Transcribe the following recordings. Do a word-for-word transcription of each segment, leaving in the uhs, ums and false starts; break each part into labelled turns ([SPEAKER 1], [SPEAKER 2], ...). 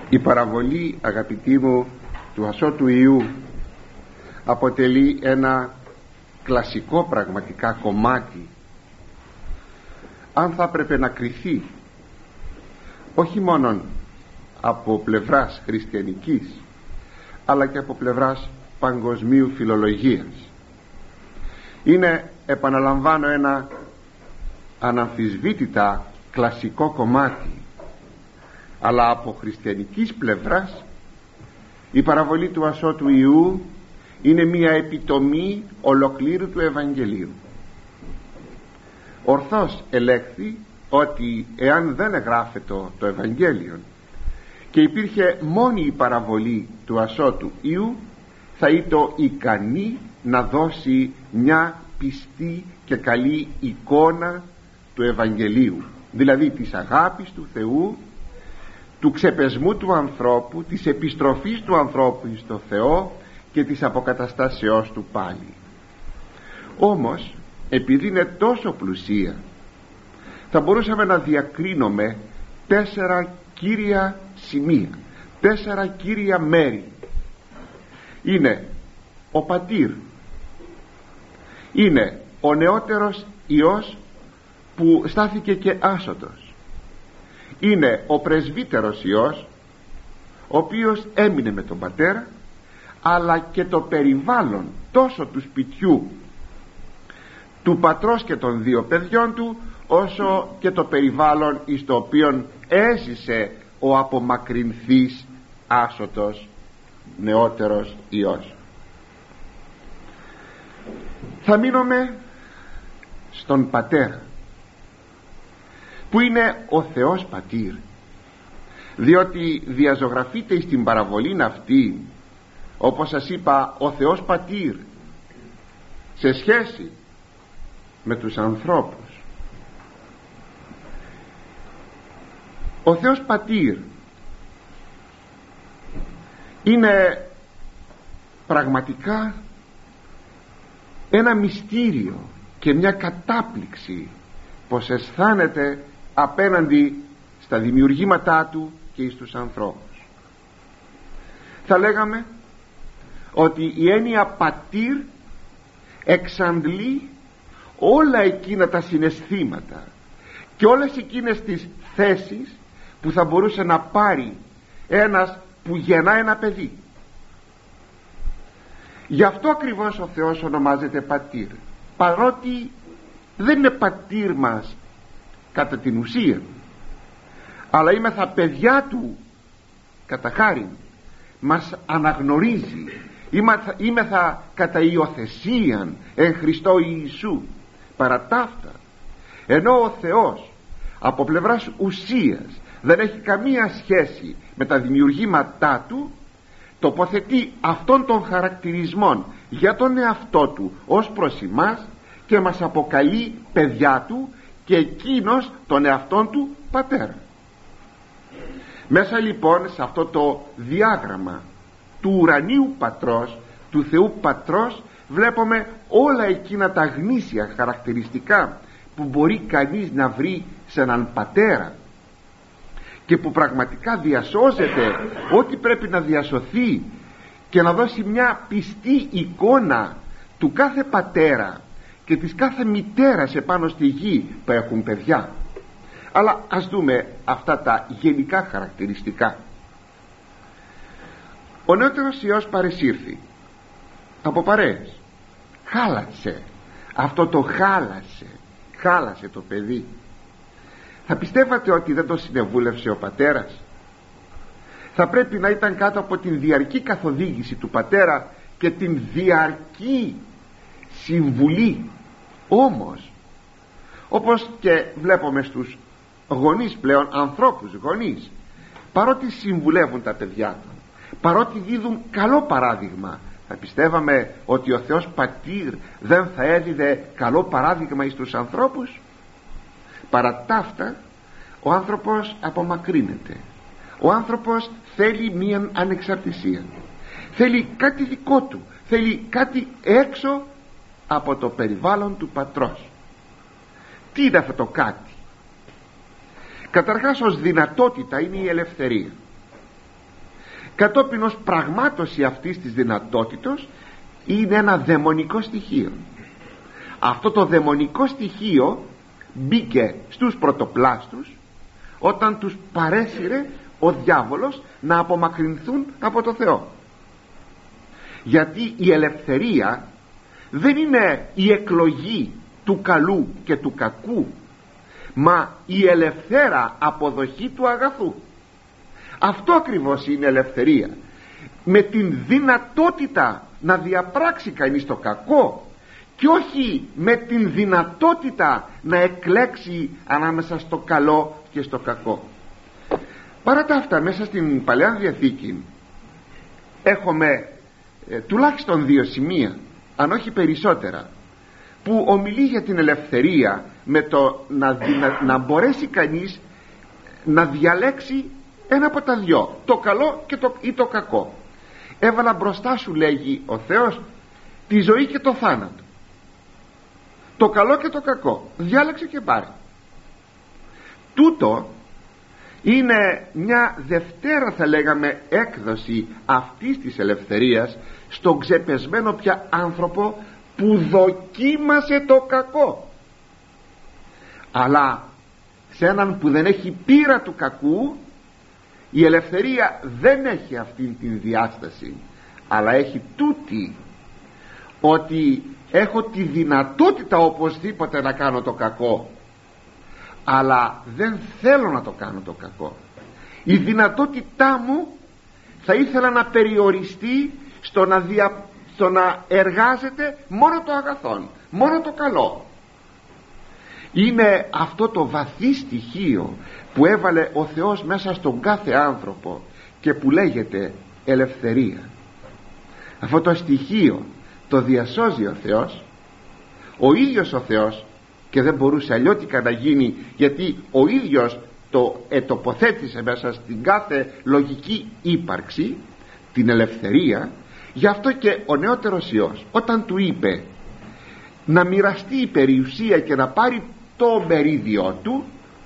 [SPEAKER 1] Η παραβολή, αγαπητοί μου, του ασώτου Ιού αποτελεί ένα κλασικό πραγματικά κομμάτι, αν θα έπρεπε να κριθεί όχι μόνο από πλευράς χριστιανικής αλλά και από πλευράς παγκοσμίου φιλολογίας. Είναι, επαναλαμβάνω, ένα αναμφισβήτητα κλασικό κομμάτι, αλλά από χριστιανικής πλευράς η παραβολή του ασώτου Ιού είναι μια επιτομή ολοκλήρου του Ευαγγελίου. Ορθώς ελέγχθη ότι εάν δεν εγγράφεται το Ευαγγέλιο και υπήρχε μόνη η παραβολή του ασώτου Ιού, θα ήταν ικανή να δώσει μια πιστή και καλή εικόνα του Ευαγγελίου, δηλαδή της αγάπης του Θεού, του ξεπεσμού του ανθρώπου, της επιστροφής του ανθρώπου στο Θεό και της αποκαταστάσεώς του πάλι. Όμως επειδή είναι τόσο πλουσία, θα μπορούσαμε να διακρίνουμε τέσσερα κύρια σημεία, τέσσερα κύρια μέρη. Είναι ο πατήρ, είναι ο νεότερος Υιός που στάθηκε και άσωτος, είναι ο πρεσβύτερος Υιός ο οποίος έμεινε με τον πατέρα, αλλά και το περιβάλλον τόσο του σπιτιού του πατρός και των δύο παιδιών του, όσο και το περιβάλλον εις το οποίο έζησε ο απομακρυνθής άσωτος νεότερος Υιός. Θα μείνουμε στον πατέρα, που είναι ο Θεός Πατήρ, διότι διαζωγραφείται στην παραβολή αυτή, όπως σας είπα, ο Θεός Πατήρ σε σχέση με τους ανθρώπους. Ο Θεός Πατήρ είναι πραγματικά ένα μυστήριο και μια κατάπληξη πως αισθάνεται απέναντι στα δημιουργήματά του και στους ανθρώπους. Θα λέγαμε ότι η έννοια πατήρ εξαντλεί όλα εκείνα τα συναισθήματα και όλες εκείνες τις θέσεις που θα μπορούσε να πάρει ένας που γεννά ένα παιδί. Γι' αυτό ακριβώς ο Θεός ονομάζεται πατήρ, παρότι δεν είναι πατήρ μας κατά την ουσία, αλλά είμεθα παιδιά του κατά χάριν, μας αναγνωρίζει, είμεθα κατά υιοθεσίαν εν Χριστώ Ιησού. Παρά ταύτα, ενώ ο Θεός από πλευράς ουσίας δεν έχει καμία σχέση με τα δημιουργήματά του, τοποθετεί αυτών των χαρακτηρισμών για τον εαυτό του ως προς εμάς και μας αποκαλεί παιδιά του και εκείνος τον εαυτόν του πατέρα. Μέσα λοιπόν σε αυτό το διάγραμμα του ουρανίου πατρός, του Θεού πατρός, βλέπουμε όλα εκείνα τα γνήσια χαρακτηριστικά που μπορεί κανείς να βρει σε έναν πατέρα και που πραγματικά διασώζεται ό,τι πρέπει να διασωθεί και να δώσει μια πιστή εικόνα του κάθε πατέρα και της κάθε μητέρας επάνω στη γη που έχουν παιδιά. Αλλά ας δούμε αυτά τα γενικά χαρακτηριστικά. Ο νεότερος Υιός παρεσύρθη από παρέες, χάλασε. Αυτό το χάλασε, χάλασε το παιδί. Θα πιστεύατε ότι δεν το συνεβούλευσε ο πατέρας? Θα πρέπει να ήταν κάτω από την διαρκή καθοδήγηση του πατέρα και την διαρκή συμβουλή. Όμως, όπως και βλέπουμε στους γονείς πλέον, ανθρώπους γονείς, παρότι συμβουλεύουν τα παιδιά του, παρότι δίδουν καλό παράδειγμα, θα πιστεύαμε ότι ο Θεός Πατήρ δεν θα έδιδε καλό παράδειγμα εις τους ανθρώπους? Παρά ταύτα, ο άνθρωπος απομακρύνεται. Ο άνθρωπος θέλει μία ανεξαρτησία, θέλει κάτι δικό του, θέλει κάτι έξω από το περιβάλλον του πατρός. Τι είναι αυτό το κάτι? Καταρχάς, ως δυνατότητα είναι η ελευθερία. κατόπιν ως πραγμάτωση αυτής της δυνατότητος είναι ένα δαιμονικό στοιχείο. Αυτό το δαιμονικό στοιχείο μπήκε στους πρωτοπλάστους όταν τους παρέσυρε ο διάβολος να απομακρυνθούν από το Θεό. Γιατί η ελευθερία δεν είναι η εκλογή του καλού και του κακού, μα η ελευθέρα αποδοχή του αγαθού. Αυτό ακριβώς είναι ελευθερία, με την δυνατότητα να διαπράξει κανείς το κακό και όχι με την δυνατότητα να εκλέξει ανάμεσα στο καλό και στο κακό. Παρά τα αυτά, μέσα στην Παλαιά Διαθήκη έχουμε ε, τουλάχιστον δύο σημεία, αν όχι περισσότερα, που ομιλεί για την ελευθερία, με το να, να, να μπορέσει κανείς να διαλέξει ένα από τα δυο, το καλό και το, ή το κακό. Έβαλα μπροστά σου, λέγει ο Θεός, τη ζωή και το θάνατο, το καλό και το κακό, διάλεξε και πάρε. Τούτο είναι μια δευτέρα, θα λέγαμε, έκδοση αυτής της ελευθερίας στον ξεπεσμένο πια άνθρωπο που δοκίμασε το κακό. Αλλά σε έναν που δεν έχει πείρα του κακού, η ελευθερία δεν έχει αυτήν την διάσταση, αλλά έχει τούτη, ότι έχω τη δυνατότητα οπωσδήποτε να κάνω το κακό, αλλά δεν θέλω να το κάνω το κακό. Η δυνατότητά μου θα ήθελα να περιοριστεί στο να, δια... στο να εργάζεται μόνο το αγαθόν, μόνο το καλό. Είναι αυτό το βαθύ στοιχείο που έβαλε ο Θεός μέσα στον κάθε άνθρωπο και που λέγεται ελευθερία. Αυτό το στοιχείο το διασώζει ο Θεός, ο ίδιος ο Θεός, και δεν μπορούσε αλλιώτικα να γίνει, γιατί ο ίδιος το ετοποθέτησε μέσα στην κάθε λογική ύπαρξη την ελευθερία. Γι' αυτό και ο νεότερος Υιός, όταν του είπε να μοιραστεί η περιουσία και να πάρει το μερίδιο του,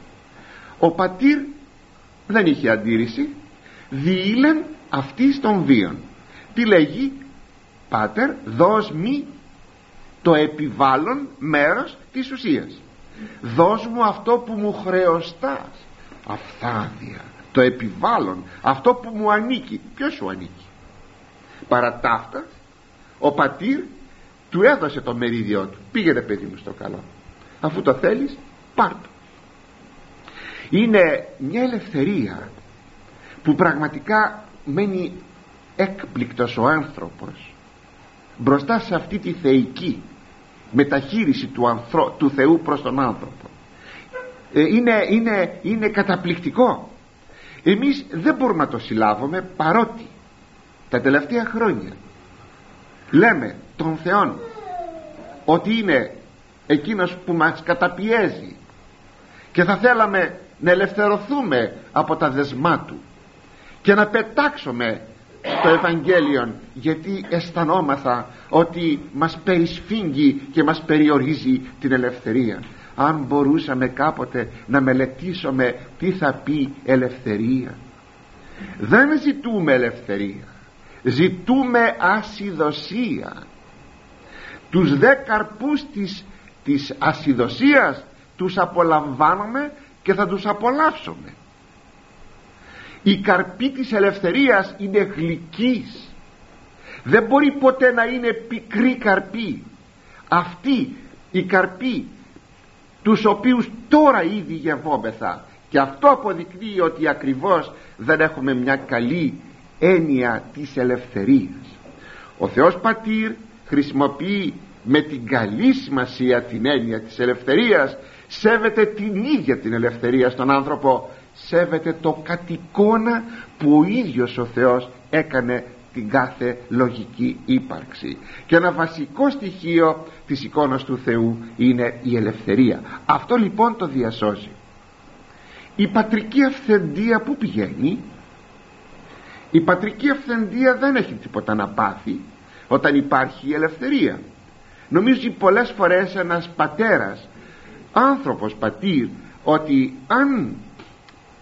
[SPEAKER 1] ο πατήρ δεν είχε αντίρρηση, διήλεν αυτής των βίων. Τι λέγει? Πάτερ, δώσ' μη το επιβάλλον μέρος της ουσίας, δώσ' μου αυτό που μου χρεωστάς, αυθάδεια, το επιβάλλον, αυτό που μου ανήκει. Ποιος σου ανήκει? Παρά ταύτα ο πατήρ του έδωσε το μερίδιό του. Πήγαινε, παιδί μου, στο καλό, αφού το θέλεις πάρ' το. Είναι μια ελευθερία που πραγματικά μένει έκπληκτος ο άνθρωπος μπροστά σε αυτή τη θεϊκή μεταχείριση του, ανθρω... του Θεού προς τον άνθρωπο. ε, είναι, είναι, είναι καταπληκτικό. Εμείς δεν μπορούμε να το συλλάβουμε, παρότι τα τελευταία χρόνια λέμε τον Θεόν ότι είναι εκείνος που μας καταπιέζει και θα θέλαμε να ελευθερωθούμε από τα δεσμά του και να πετάξουμε το Ευαγγέλιο, γιατί αισθανόμαθα ότι μας περισφίγγει και μας περιορίζει την ελευθερία. Αν μπορούσαμε κάποτε να μελετήσουμε τι θα πει ελευθερία. Δεν ζητούμε ελευθερία, ζητούμε ασυδοσία. Τους δε καρπούς της, της ασυδοσίας τους απολαμβάνουμε και θα τους απολαύσουμε. Η καρπή της ελευθερίας είναι γλυκής, δεν μπορεί ποτέ να είναι πικρή καρπή. Αυτή η καρπή, τους οποίους τώρα ήδη γευόμεθα, και αυτό αποδεικνύει ότι ακριβώς δεν έχουμε μια καλή έννοια της ελευθερίας. Ο Θεός Πατήρ χρησιμοποιεί με την καλή σημασία την έννοια της ελευθερίας, σέβεται την ίδια την ελευθερία στον άνθρωπο, σέβεται το κατ' εικόνα που ο ίδιος ο Θεός έκανε την κάθε λογική ύπαρξη. Και ένα βασικό στοιχείο της εικόνας του Θεού είναι η ελευθερία. Αυτό λοιπόν το διασώζει. Η πατρική αυθεντία που πηγαίνει? Η πατρική αυθεντία δεν έχει τίποτα να πάθει όταν υπάρχει η ελευθερία. Νομίζω πολλές φορές ένας πατέρας, άνθρωπος πατήρ, ότι αν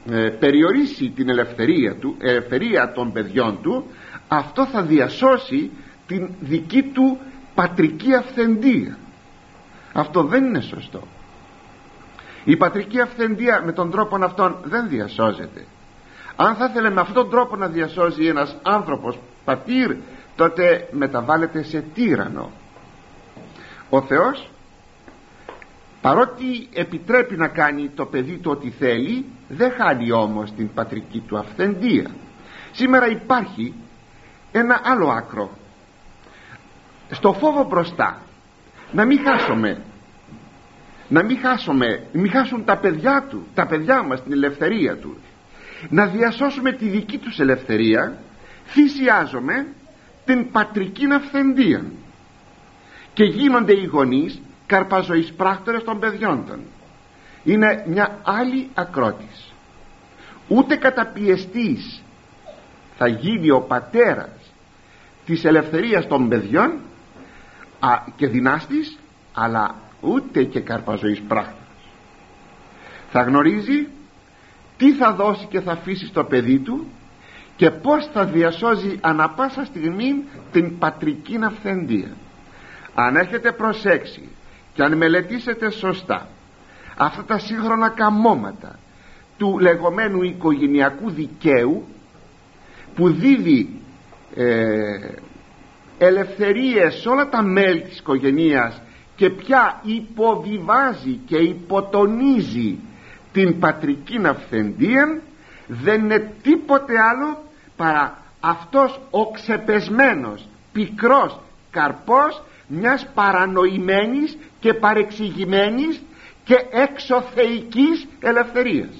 [SPEAKER 1] ε, περιορίσει την ελευθερία του, ελευθερία των παιδιών του, αυτό θα διασώσει την δική του πατρική αυθεντία. Αυτό δεν είναι σωστό. Η πατρική αυθεντία με τον τρόπο αυτόν δεν διασώζεται. Αν θα ήθελε με αυτόν τον τρόπο να διασώζει ένας άνθρωπος πατήρ, τότε μεταβάλλεται σε τύραννο. Ο Θεός, παρότι επιτρέπει να κάνει το παιδί του ό,τι θέλει, δεν χάνει όμως την πατρική του αυθεντία. Σήμερα υπάρχει ένα άλλο άκρο, στο φόβο μπροστά, να μην χάσουμε να μην χάσουμε μην χάσουν τα παιδιά του, τα παιδιά μας την ελευθερία του, να διασώσουμε τη δική τους ελευθερία, θυσιάζουμε την πατρική αυθεντία και γίνονται οι γονείς καρπαζοείς πράκτορες των παιδιών των. Είναι μια άλλη ακρότης. Ούτε καταπιεστής θα γίνει ο πατέρας της ελευθερίας των παιδιών α, και δυνάστης, αλλά ούτε και καρπαζοής πράκτορας. Θα γνωρίζει τι θα δώσει και θα αφήσει στο παιδί του και πως θα διασώζει ανα πάσα στιγμή την πατρική αυθεντία. Αν έχετε προσέξει και αν μελετήσετε σωστά αυτά τα σύγχρονα καμώματα του λεγόμενου οικογενειακού δικαίου, που δίδει ε, ελευθερίες σε όλα τα μέλη της οικογένειας και πια υποβιβάζει και υποτονίζει την πατρική αυθεντία, δεν είναι τίποτε άλλο παρά αυτός ο ξεπεσμένος πικρός καρπός μιας παρανοημένης και παρεξηγημένης και εξωθεϊκής ελευθερίας.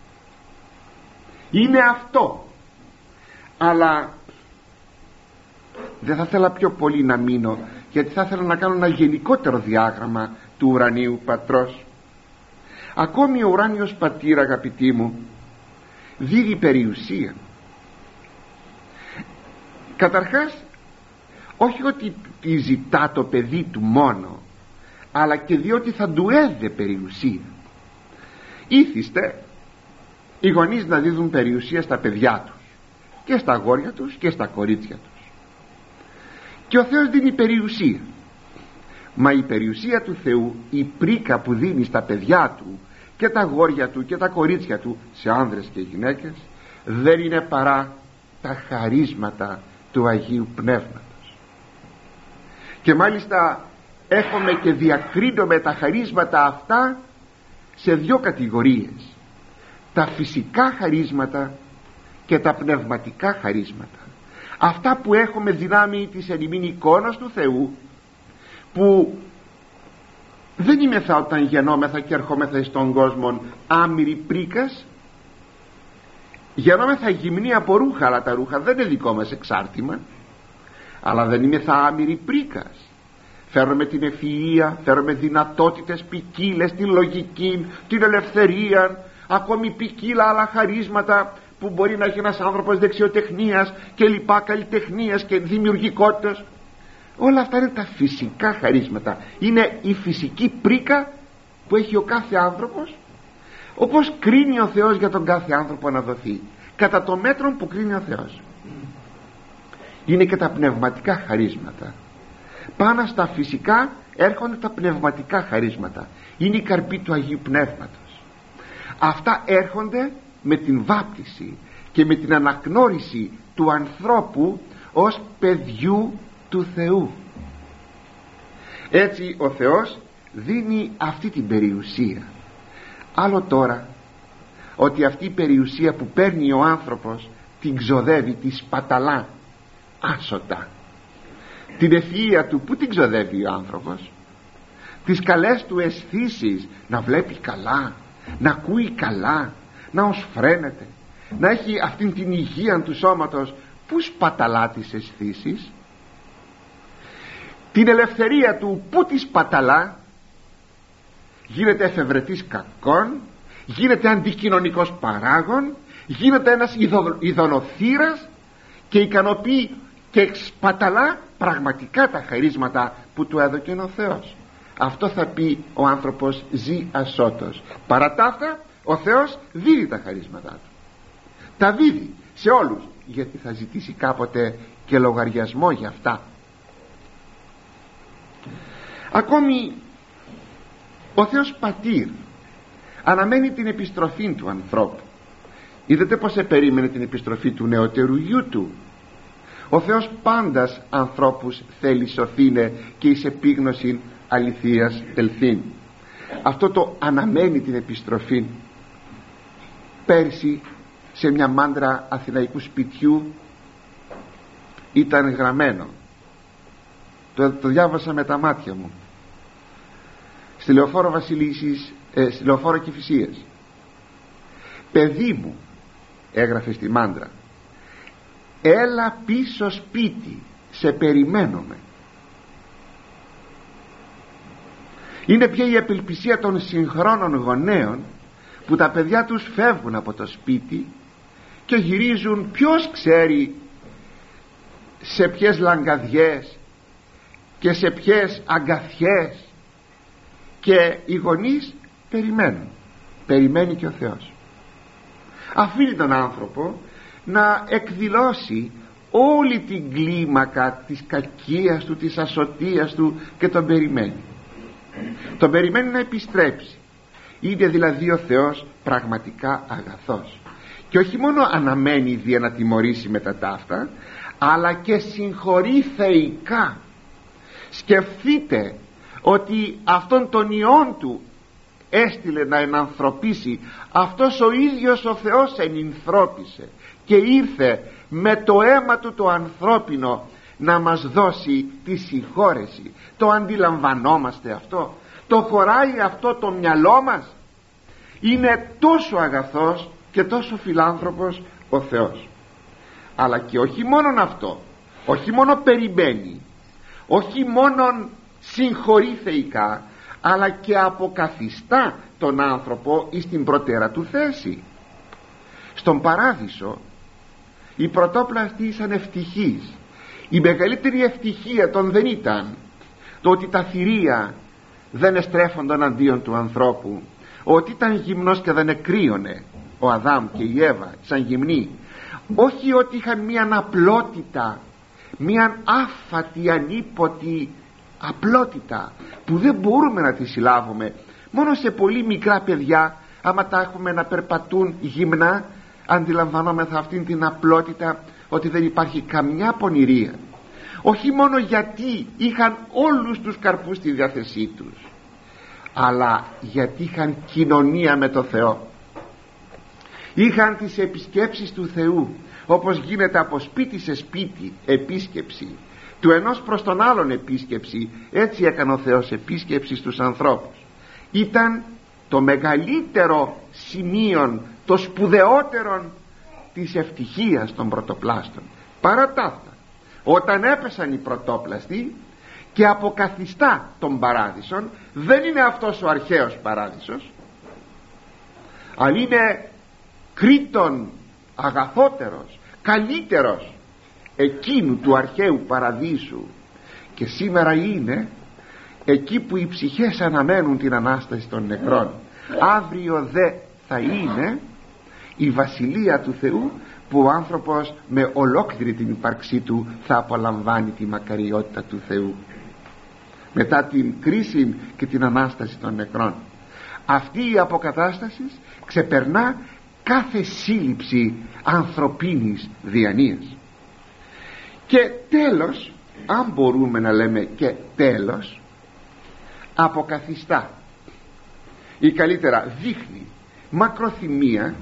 [SPEAKER 1] Είναι αυτό. Αλλά δεν θα ήθελα πιο πολύ να μείνω, γιατί θα ήθελα να κάνω ένα γενικότερο διάγραμμα του ουρανίου πατρός. Ακόμη ο ουράνιος πατήρ, αγαπητοί μου, δίδει περιουσία. Καταρχάς, όχι ότι τη ζητά το παιδί του μόνο, αλλά και διότι θα του έδε περιουσία. Ήθιστε οι γονείς να δίδουν περιουσία στα παιδιά τους, και στα αγόρια τους και στα κορίτσια τους. Και ο Θεός δίνει περιουσία. Μα η περιουσία του Θεού, η πρίκα που δίνει στα παιδιά του και τα αγόρια του και τα κορίτσια του, σε άνδρες και γυναίκες, δεν είναι παρά τα χαρίσματα του Αγίου Πνεύματος. Και μάλιστα έχουμε και διακρίνουμε τα χαρίσματα αυτά σε δύο κατηγορίες: τα φυσικά χαρίσματα και τα πνευματικά χαρίσματα. Αυτά που έχουμε δυνάμει της εν ημίν εικόνας του Θεού, που δεν είμεθα όταν γεννόμεθα και ερχόμεθα στον κόσμο άμυροι πρίκας. Γεννόμεθα γυμνοί από ρούχα, αλλά τα ρούχα δεν είναι δικό μας εξάρτημα. Αλλά δεν είμεθα άμυροι πρίκας. Φέρουμε την ευφυΐα, φέρουμε δυνατότητες ποικίλες, την λογική, την ελευθερία, ακόμη ποικίλα άλλα χαρίσματα που μπορεί να έχει ένας άνθρωπος δεξιοτεχνίας και λοιπά, καλλιτεχνίας και δημιουργικότητας. Όλα αυτά είναι τα φυσικά χαρίσματα. Είναι η φυσική πρίκα που έχει ο κάθε άνθρωπος, όπως κρίνει ο Θεός για τον κάθε άνθρωπο να δοθεί, κατά το μέτρο που κρίνει ο Θεός. Είναι και τα πνευματικά χαρίσματα. Πάνω στα φυσικά έρχονται τα πνευματικά χαρίσματα. Είναι η καρπή του Αγίου Πνεύματος. Αυτά έρχονται με την βάπτιση και με την αναγνώριση του ανθρώπου ως παιδιού του Θεού. Έτσι ο Θεός δίνει αυτή την περιουσία. Άλλο τώρα, ότι αυτή η περιουσία που παίρνει ο άνθρωπος την ξοδεύει, τη σπαταλά άσωτα. Την ευφυΐα του που την ξοδεύει ο άνθρωπος? Τις καλές του αισθήσεις, να βλέπει καλά, να ακούει καλά, να οσφραίνεται, να έχει αυτήν την υγεία του σώματος. Πού σπαταλά τις αισθήσεις? Την ελευθερία του που τη σπαταλά? Γίνεται εφευρετής κακών, γίνεται αντικοινωνικός παράγων, γίνεται ένας ειδο, ειδωνοθύρας και ικανοποιεί και σπαταλά πραγματικά τα χαρίσματα που του έδωκε ο Θεός. Αυτό θα πει ο άνθρωπος ζει ασώτος. Παρά τα αυτά Ο Θεός δίδει τα χαρίσματά του, τα δίδει σε όλους, γιατί θα ζητήσει κάποτε και λογαριασμό για αυτά. Ακόμη ο Θεός Πατήρ αναμένει την επιστροφή του ανθρώπου. Είδατε πως επερίμενε την επιστροφή του νεότερου γιού του. Ο Θεός πάντας ανθρώπους θέλει σωθήνε και εις επίγνωση αληθείας ελθύν. Αυτό το αναμένει την επιστροφή. Πέρσι σε μια μάντρα αθηναϊκού σπιτιού ήταν γραμμένο, το, το διάβασα με τα μάτια μου, στη Λεωφόρο Βασιλίσσης, ε, στη Λεωφόρο Κηφισίας, παιδί μου, έγραφε στη μάντρα, έλα πίσω σπίτι, σε περιμένουμε. Είναι πια η απελπισία των συγχρόνων γονέων που τα παιδιά τους φεύγουν από το σπίτι και γυρίζουν ποιος ξέρει σε ποιες λαγκαδιές και σε ποιες αγκαθιές, και οι γονείς περιμένουν. Περιμένει και ο Θεός. Αφήνει τον άνθρωπο να εκδηλώσει όλη την κλίμακα της κακίας του, της ασωτείας του, και τον περιμένει. Τον περιμένει να επιστρέψει. Είναι δηλαδή ο Θεός πραγματικά αγαθός, και όχι μόνο αναμένει δια να τιμωρήσει με τα ταύτα, αλλά και συγχωρεί θεϊκά. Σκεφτείτε ότι αυτόν τον Υιόν του έστειλε να ενανθρωπίσει. Αυτός ο ίδιος ο Θεός ενυνθρώπισε και ήρθε με το αίμα του το ανθρώπινο να μας δώσει τη συγχώρεση. Το αντιλαμβανόμαστε αυτό? Το χωράει αυτό το μυαλό μας? Είναι τόσο αγαθός και τόσο φιλάνθρωπος ο Θεός. Αλλά και όχι μόνον αυτό, όχι μόνο περιμένει, όχι μόνον συγχωρεί θεϊκά, αλλά και αποκαθιστά τον άνθρωπο εις την προτέρα του θέση. Στον παράδεισο οι πρωτόπλαστοι ήσαν ευτυχείς. Η μεγαλύτερη ευτυχία των δεν ήταν το ότι τα θηρία δεν εστρέφονταν αντίον του ανθρώπου, ότι ήταν γυμνός και δεν εκρύωνε ο Αδάμ και η Εύα σαν γυμνοί, όχι ότι είχαν μια απλότητα, μια άφατη ανίποτη απλότητα που δεν μπορούμε να τη συλλάβουμε. Μόνο σε πολύ μικρά παιδιά, άμα τα έχουμε να περπατούν γυμνά, αντιλαμβανόμεθα αυτήν την απλότητα, ότι δεν υπάρχει καμιά πονηρία. Όχι μόνο γιατί είχαν όλους τους καρπούς στη διάθεσή τους, αλλά γιατί είχαν κοινωνία με το Θεό. Είχαν τις επισκέψεις του Θεού, όπως γίνεται από σπίτι σε σπίτι επίσκεψη, του ενός προς τον άλλον επίσκεψη. Έτσι έκανε ο Θεός επίσκεψη στους ανθρώπους. Ήταν το μεγαλύτερο σημείο, το σπουδαιότερο της ευτυχίας των πρωτοπλάστων. Παρά τα αυτά, όταν έπεσαν οι πρωτόπλαστοι και αποκαθιστά τον παράδεισον, δεν είναι αυτός ο αρχαίος παράδεισος, αλλά είναι κρίτον αγαθότερος, καλύτερος εκείνου του αρχαίου παραδείσου, και σήμερα είναι εκεί που οι ψυχές αναμένουν την Ανάσταση των νεκρών. Αύριο δε θα είναι η Βασιλεία του Θεού, που ο άνθρωπος με ολόκληρη την ύπαρξή του θα απολαμβάνει τη μακαριότητα του Θεού μετά την κρίση και την Ανάσταση των νεκρών. Αυτή η αποκατάσταση ξεπερνά κάθε σύλληψη ανθρωπίνης διανοίας. Και τέλος, αν μπορούμε να λέμε και τέλος, αποκαθιστά ή καλύτερα δείχνει μακροθυμία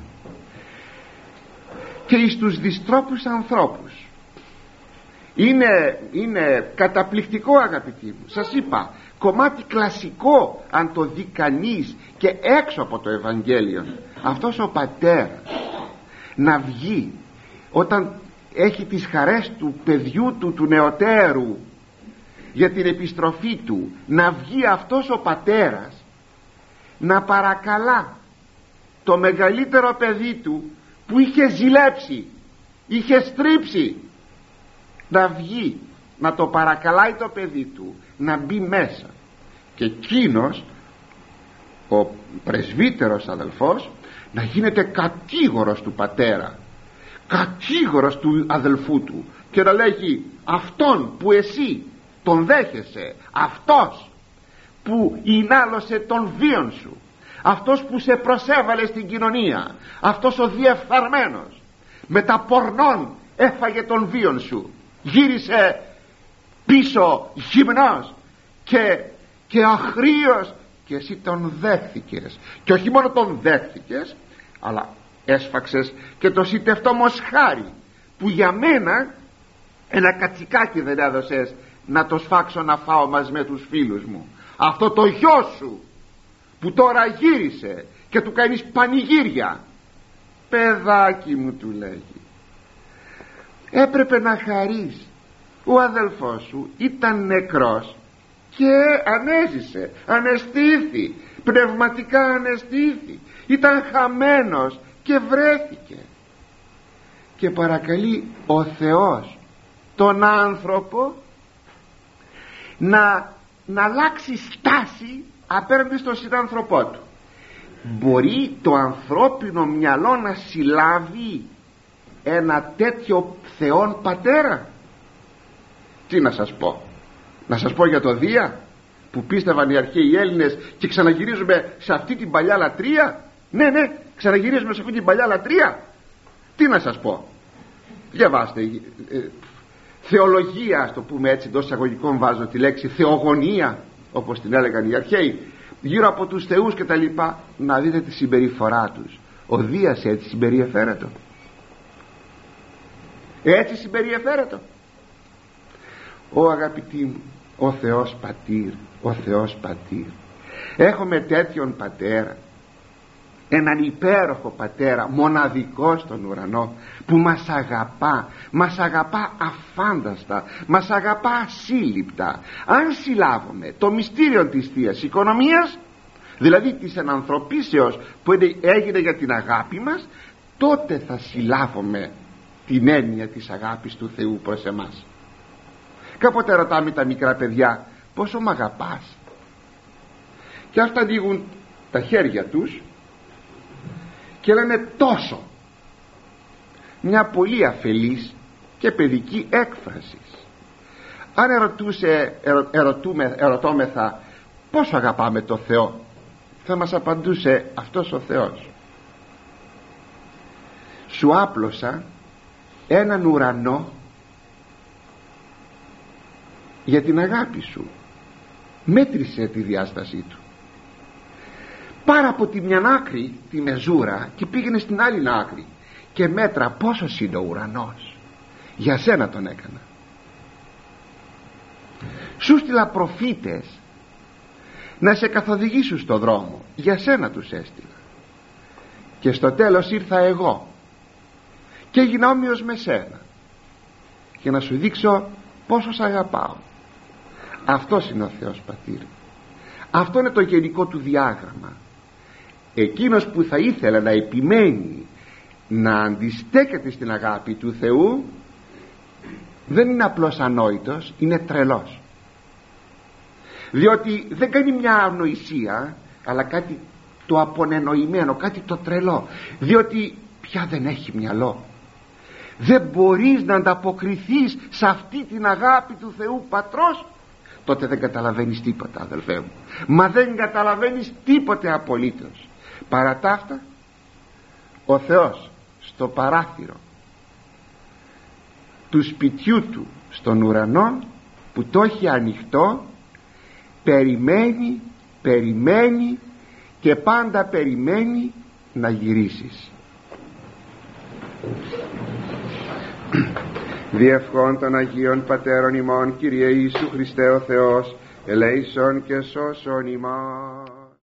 [SPEAKER 1] και εις τους δυστρόπους ανθρώπους. Είναι, είναι καταπληκτικό, αγαπητοί μου. Σας είπα, κομμάτι κλασικό αν το δει κανείς και έξω από το Ευαγγέλιο. Αυτός ο πατέρας να βγει όταν έχει τις χαρές του παιδιού του, του νεωτέρου, για την επιστροφή του, να βγει αυτός ο πατέρας να παρακαλά το μεγαλύτερο παιδί του που είχε ζηλέψει, είχε στρίψει, να βγει να το παρακαλάει το παιδί του να μπει μέσα, και εκείνος ο πρεσβύτερος αδελφός να γίνεται κατήγορος του πατέρα, κατήγορος του αδελφού του, και να λέγει αυτόν που εσύ τον δέχεσαι, αυτός που ινάλωσε τον βίον σου, αυτός που σε προσέβαλε στην κοινωνία, αυτός ο διεφθαρμένος με τα πορνών έφαγε τον βίον σου, γύρισε πίσω γυμνός και, και αχρήος, και εσύ τον δέχθηκες, και όχι μόνο τον δέχθηκες, αλλά έσφαξες και το σιτευτό μοσχάρι που για μένα ένα κατσικάκι δεν έδωσες να το σφάξω να φάω μαζί με τους φίλους μου. Αυτό το γιο σου που τώρα γύρισε και του κάνεις πανηγύρια, παιδάκι μου, του λέγει, έπρεπε να χαρείς. Ο αδελφός σου ήταν νεκρός και ανέζησε, αναισθήθη, πνευματικά αναισθήθη, ήταν χαμένος και βρέθηκε. Και παρακαλεί ο Θεός τον άνθρωπο να, να αλλάξει στάση απέναντι στον συνάνθρωπό του. Μπορεί το ανθρώπινο μυαλό να συλλάβει ένα τέτοιο Θεόν πατέρα? Τι να σας πω, να σας πω για το Δία που πίστευαν οι αρχαίοι Έλληνες και ξαναγυρίζουμε σε αυτή την παλιά λατρεία? Ναι, ναι, ξαναγυρίζουμε σε αυτή την παλιά λατρεία. Τι να σας πω, διαβάστε ε, ε, θεολογία, ας το πούμε έτσι, εντός εισαγωγικών βάζω τη λέξη θεογονία, όπως την έλεγαν οι αρχαίοι, γύρω από τους θεούς και τα λοιπά, να δείτε τη συμπεριφορά τους. Ο Δίας έτσι συμπεριεφέρετο, έτσι συμπεριεφέρετο. Ω αγαπητοί μου, ο Θεός πατήρ, ο Θεός πατήρ, έχουμε τέτοιον πατέρα, έναν υπέροχο πατέρα, μοναδικό στον ουρανό, που μας αγαπά, μας αγαπά αφάνταστα, μας αγαπά ασύλληπτα. Αν συλλάβουμε το μυστήριο της Θείας Οικονομίας, δηλαδή της ενανθρωπίσεως που έγινε για την αγάπη μας, τότε θα συλλάβουμε την έννοια της αγάπης του Θεού προς εμάς. Κάποτε ρωτάμε τα μικρά παιδιά, πόσο μ' αγαπάς? Και αυτά ανοίγουν τα χέρια τους και λένε τόσο. Μια πολύ αφελής και παιδική έκφραση. Αν ερωτούσε, ερω, ερωτούμε, ερωτώμεθα πόσο αγαπάμε το Θεό, θα μας απαντούσε αυτός ο Θεός: σου άπλωσα έναν ουρανό για την αγάπη σου. Μέτρησε τη διάστασή του. Πάρα από τη μια άκρη τη μεζούρα και πήγαινε στην άλλη άκρη και μέτρα πόσος είναι ο ουρανός. Για σένα τον έκανα. Σου στείλα προφήτες να σε καθοδηγήσουν στο δρόμο, για σένα τους έστειλα. Και στο τέλος ήρθα εγώ και έγινα όμοιος με σένα, για να σου δείξω πόσο σ' αγαπάω. Αυτός είναι ο Θεός πατήρ. Αυτό είναι το γενικό του διάγραμμα. Εκείνος που θα ήθελε να επιμένει να αντιστέκεται στην αγάπη του Θεού δεν είναι απλώς ανόητος, είναι τρελός, διότι δεν κάνει μια ανοησία, αλλά κάτι το απονενοημένο, κάτι το τρελό, διότι πια δεν έχει μυαλό. Δεν μπορείς να ανταποκριθείς σε αυτή την αγάπη του Θεού Πατρός, τότε δεν καταλαβαίνεις τίποτα, αδελφέ μου. Μα δεν καταλαβαίνεις τίποτε απολύτως. Παρά τα αυτά, ο Θεός στο παράθυρο του σπιτιού του στον ουρανό που το έχει ανοιχτό, περιμένει, περιμένει και πάντα περιμένει να γυρίσεις. Διευχών των Αγίων Πατέρων ημών, Κύριε Ιησού Χριστέ ο Θεός, ελέησον και σώσον ημάς.